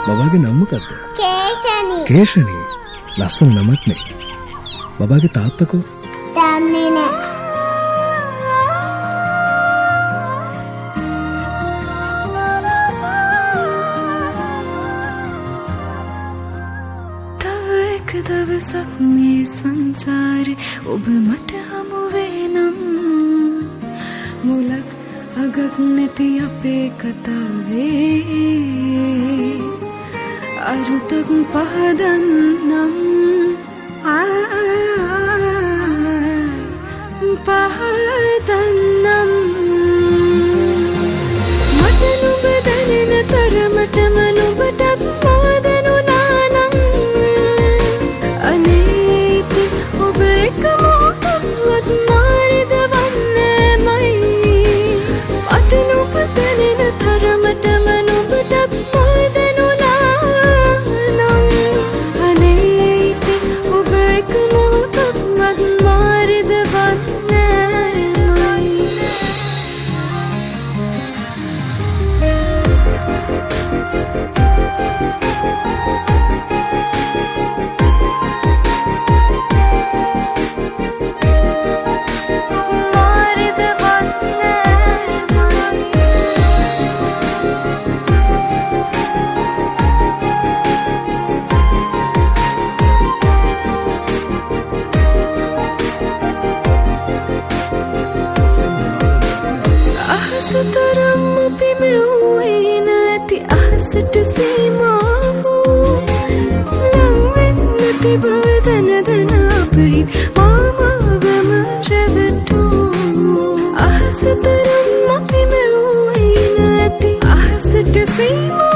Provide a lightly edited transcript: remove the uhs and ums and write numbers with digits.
බබාගේ නම මොකද්ද? කේෂණී. කේෂණී. ලස්සන නමක් නේ. බබාගේ තාත්තකෝ? දන්නේ නෑ. දවසක් මේ සංසාරේ ඔබ මට හමු වෙනම් මුලක් අගක් නැති අපේ කතාවේ අරුතක් පහදන්නම් පහදන්නම් මට නුඹ දැනෙන තරමටම නුඹටත් පහදනුනානම් අනේති ඔබ එක මොහොතක්වත් මාරිද වන්නේමයි මට නුඹ දැනෙන තරමටම නුඹටත් පහදනුනානම් අනේති ඔබ එක මොහොතක්වත් මාරිද වන්නේමයි අහසතරම් අපි මෙව්වේ නැති අහසට සීමා වූ ලංවෙන් නැති බව දන දන අපයි මාමවම රැවටූ අහසතරම් අපි මෙව්වේ නැති අහසට සීමා